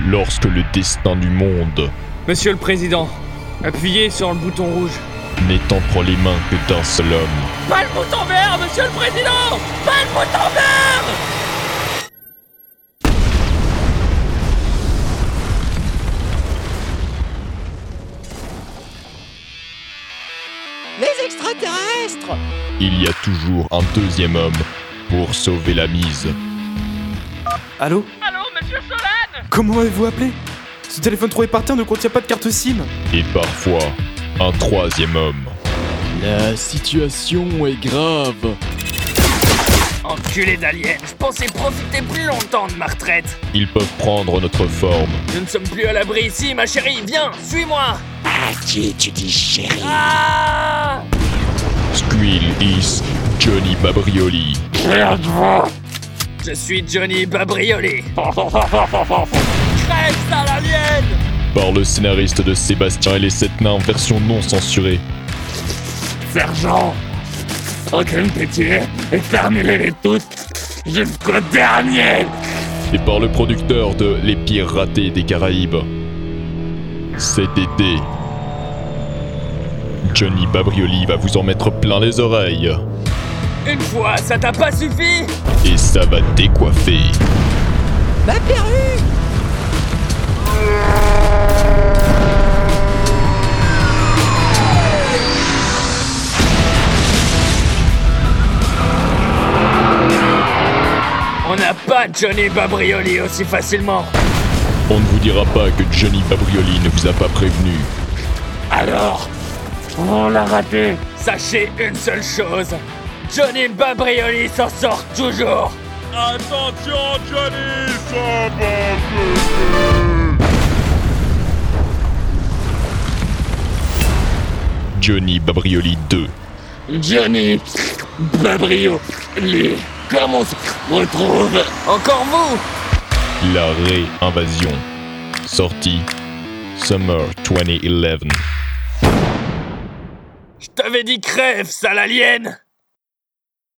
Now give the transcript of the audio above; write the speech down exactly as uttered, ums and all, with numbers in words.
lorsque le destin du monde, Monsieur le Président, appuyez sur le bouton rouge. n'est entre les mains que d'un seul homme. Pas le bouton vert, Monsieur le Président! Pas le bouton vert! Les extraterrestres! Il y a toujours un deuxième homme pour sauver la mise. Allô? Allô, Monsieur Solane? Comment avez-vous appelé? Ce téléphone trouvé par terre ne contient pas de carte SIM. Et parfois, un troisième homme. La situation est grave. Enculé d'alien, je pensais profiter plus longtemps de ma retraite. Ils peuvent prendre notre forme. Nous ne sommes plus à l'abri ici, ma chérie. Viens, suis-moi. À qui tu dis chérie? Ah! Squill is Johnny Babrioli. Je suis Johnny Babrioli. Crève, sale alien! Par le scénariste de Sébastien et les Sept Nains, version non censurée. Sergent, aucune pitié, exterminez-les toutes jusqu'au dernier. Et par le producteur de Les Pires Ratés des Caraïbes. Cet été, Johnny Babrioli va vous en mettre plein les oreilles. Une fois, ça t'a pas suffi? Et ça va décoiffer. Ma perruque! On n'a pas Johnny Babrioli aussi facilement. On ne vous dira pas que Johnny Babrioli ne vous a pas prévenu. Alors, on l'a raté. Sachez une seule chose. Johnny Babrioli s'en sort toujours. Attention Johnny, ça va. Johnny Babrioli deux. Johnny Babrioli, comment on se retrouve? Encore vous? La réinvasion. Sortie Summer vingt onze. Je t'avais dit crève, sale alien!